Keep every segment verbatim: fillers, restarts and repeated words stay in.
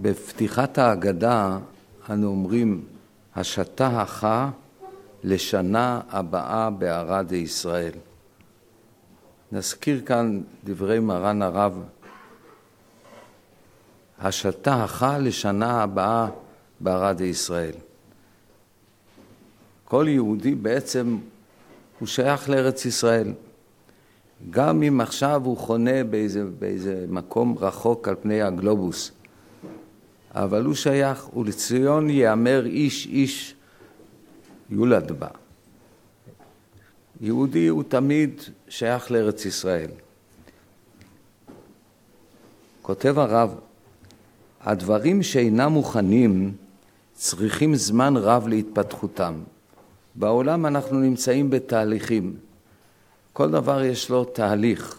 בפתיחת ההגדה אנו אומרים, השתהך לשנה הבאה בערד ישראל. נזכיר כאן דברי מרן הרב, השתהך לשנה הבאה בערד ישראל. כל יהודי בעצם הוא שייך לארץ ישראל. גם אם עכשיו הוא חונה באיזה, באיזה מקום רחוק על פני הגלובוס, אבל הוא שייך, ולציון יאמר איש איש יולד בה. יהודי הוא תמיד שייך לארץ ישראל. כותב הרב, הדברים שאינם מוכנים צריכים זמן רב להתפתחותם. בעולם אנחנו נמצאים בתהליכים. כל דבר יש לו תהליך.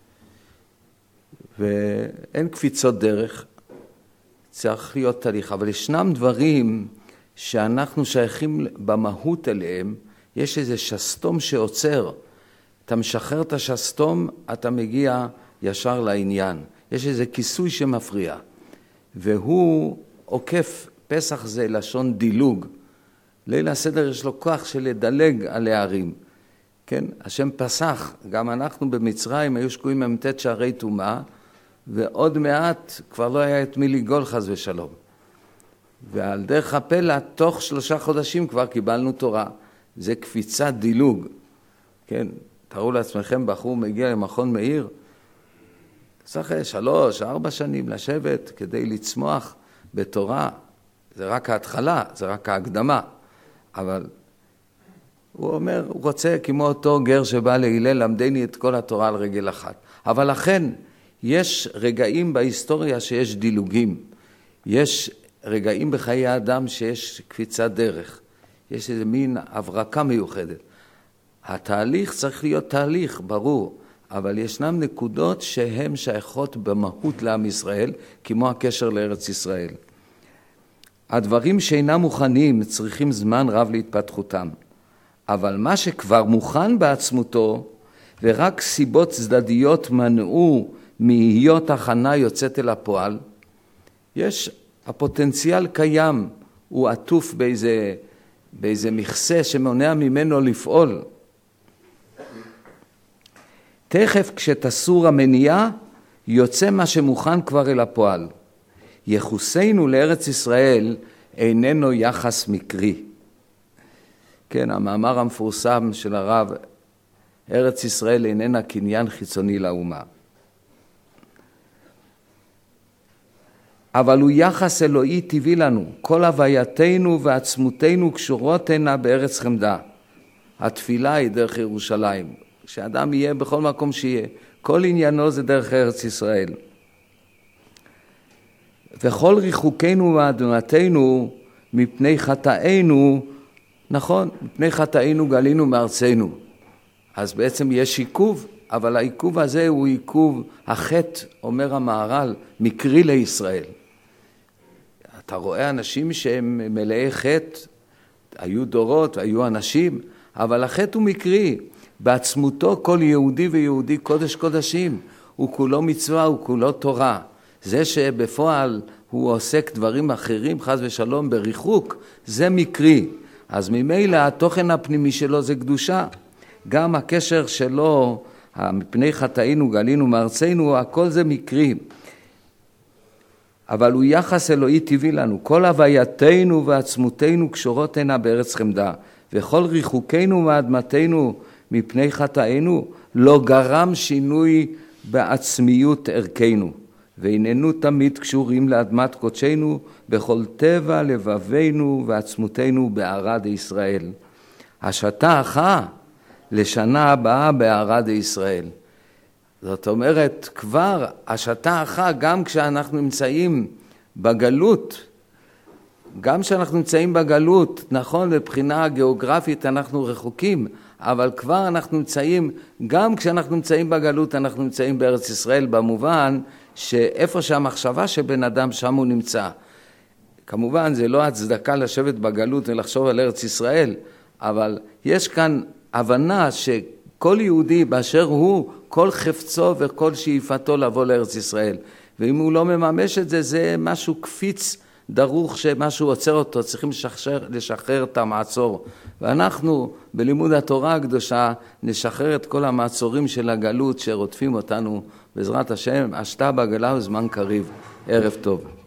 ואין קפיצות דרך. צריך להיות תהליך. אבל ישנם דברים שאנחנו שייכים במהות אליהם. יש איזה שסתום שעוצר. אתה משחרר את השסתום, אתה מגיע ישר לעניין. יש איזה כיסוי שמפריע. והוא עוקף, פסח זה לשון דילוג. ליל הסדר יש לו כוח של לדלג על הערים. כן, השם פסח, גם אנחנו במצרים היו שקועים ממתת שערי טומאה, ועוד מעט כבר לא היה את מי לגאול חס ושלום. ועל דרך הפלא, תוך שלושה חודשים כבר קיבלנו תורה. זה קפיצת דילוג. כן, תראו לעצמכם, בחור מגיע למכון מאיר, צריך שלוש, ארבע שנים לשבת כדי לצמוח בתורה. זה רק ההתחלה, זה רק ההקדמה. אבל הוא אומר, הוא רוצה כמו אותו גר שבא להילל, למדני את כל התורה על רגל אחת. אבל לכן, יש רגעים בהיסטוריה שיש דילוגים. יש רגעים בחיי האדם שיש קפיצת דרך. יש איזה מין הברקה מיוחדת. התהליך צריך להיות תהליך, ברור. אבל ישנם נקודות שהן שייכות במהות לעם ישראל, כמו הקשר לארץ ישראל. הדברים שאינם מוכנים צריכים זמן רב להתפתחותם. אבל מה שכבר מוכן בעצמותו, ורק סיבות צדדיות מנעו מהיות הכנה יוצאת אל הפועל, יש, הפוטנציאל קיים, הוא עטוף באיזה, באיזה מכסה שמונע ממנו לפעול. תכף כשתסור המניעה, יוצא מה שמוכן כבר אל הפועל. יחוסנו לארץ ישראל איננו יחס מקרי. כן, המאמר המפורסם של הרב, ארץ ישראל איננה קניין חיצוני לאומה. אבל הוא יחס אלוהי טבעי לנו. כל הווייתנו ועצמותנו קשורות הנה בארץ חמדה. התפילה היא דרך ירושלים. שאדם יהיה בכל מקום שיהיה. כל עניינו זה דרך ארץ ישראל. וכל ריחוקנו מאדמתנו מפני חטאינו, נכון, מפני חטאינו גלינו מארצנו. אז בעצם יש עיכוב, אבל העיכוב הזה הוא עיכוב החטא, אומר המהר"ל, מקרי לישראל. אתה רואה אנשים שהם מלאי חטא, היו דורות, היו אנשים, אבל החטא הוא מקרי. בעצמותו כל יהודי ויהודי קודש קודשים, הוא כולו מצווה, הוא כולו תורה. זה שבפועל הוא עוסק דברים אחרים, חס ושלום, בריחוק, זה מקרי. אז ממילא התוכן הפנימי שלו זה קדושה. גם הקשר שלו, מפני חטאינו גלינו מארצנו, הכל זה מקרי. אבל הוא יחס אלוהי טבעי לנו. כל הווייתנו ועצמותנו קשורות הנה בארץ חמדה. וכל ריחוקנו מאדמתנו מפני חטאינו לא גרם שינוי בעצמיות ערכנו. ואיננו תמיד קשורים לאדמת קודשנו בכל טבע לבבינו ועצמותנו בערד ישראל. השתהך לשנה הבאה בערד ישראל. זאת אומרת, כבר השתהך גם כשאנחנו נמצאים בגלות, גם כשאנחנו נמצאים בגלות, נכון, לבחינה הגיאוגרפית אנחנו רחוקים, אבל כבר אנחנו נמצאים, גם כשאנחנו נמצאים בגלות, אנחנו נמצאים בארץ ישראל, במובן שאיפה שהמחשבה שבן אדם שם הוא נמצא. כמובן, זה לא הצדקה לשבת בגלות ולחשוב על ארץ ישראל, אבל יש כאן הבנה שכל יהודי באשר הוא, כל חפצו וכל שאיפתו לבוא לארץ ישראל. ואם הוא לא מממש את זה, זה משהו קפיץ דרוך שמשהו עוצר אותו, צריכים לשחרר, לשחרר את המעצור. ואנחנו בלימוד התורה הקדושה נשחרר את כל המעצורים של הגלות שרודפים אותנו בעזרת השם, השתה בגלה וזמן קריב. ערב טוב.